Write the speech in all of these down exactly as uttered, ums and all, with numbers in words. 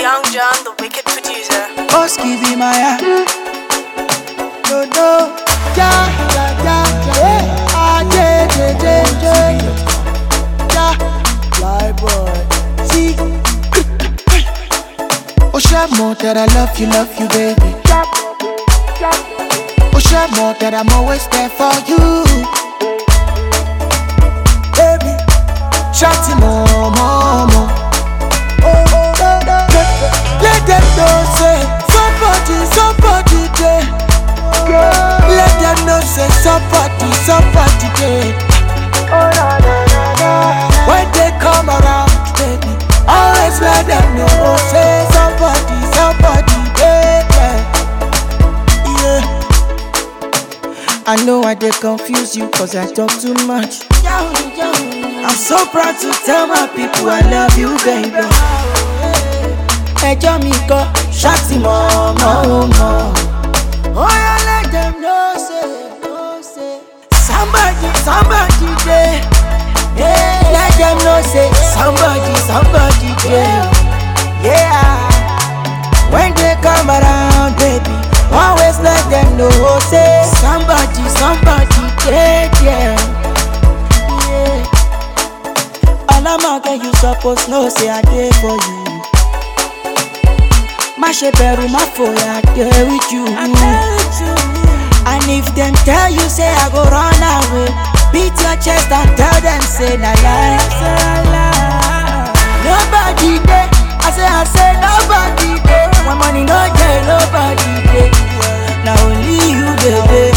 Young John, the wicked producer. Oski be my eye. No, no. Ja, ja, ja, ja. Ah, yeah, yeah, yeah, yeah. Ja, fly boy. See. Oh, share more that I love you, love you, baby. Oh, share more that I'm always there for you. Baby, shout it more, more, more. Let them know say somebody, somebody there. Let them know say somebody, somebody there. When they come around, baby, always let them know say somebody, somebody there. Yeah. I know I did confuse you cause I talk too much. I'm so proud to tell my people I love you, baby. Ẹjọ́ mi kọ́ ṣáàtì mọ́ mọ́ mọ́. Oh yeah, let them know say, know say somebody, somebody there. Yeah, let them know say somebody, somebody there. Yeah, when they come around, baby, always let them know say somebody, somebody there, yeah. Yeah. All I'm out there, you suppose know say I did for you. My shepherd, my fool, I there with you. And if them tell you say I go run away, beat your chest and tell them say la la. Nobody there, I say I say nobody there. My money no there, nobody there. Now only you baby.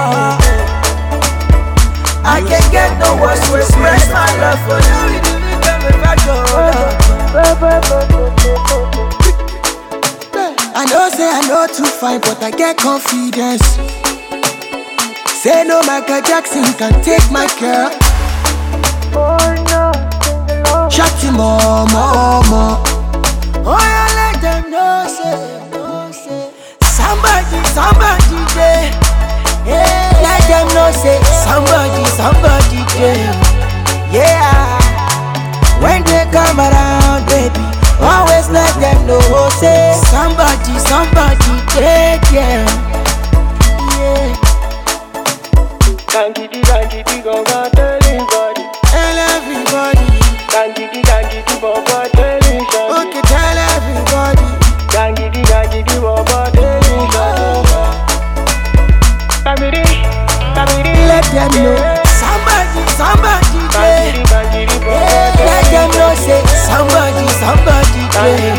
I can't get no words to express my love for you. I know say I know too fine, but I get confidence. Say no Michael Jackson can take my girl. Shut him more, more, more. Oh yeah, let them know say, know say somebody, somebody there. Yeah, let them know say somebody, somebody there. Yeah, when they come around, baby, always let them know say somebody, somebody take care. Yeah. Gangidi, gangidi, go go tell everybody. Tell everybody. Gangidi, gangidi, go go tell everybody. Okay, tell everybody. Gangidi, gangidi, go go tell everybody. Gangidi, gangidi, let them know somebody, somebody there. gangidi, gangidi, go go yeah, let them know say somebody, somebody there.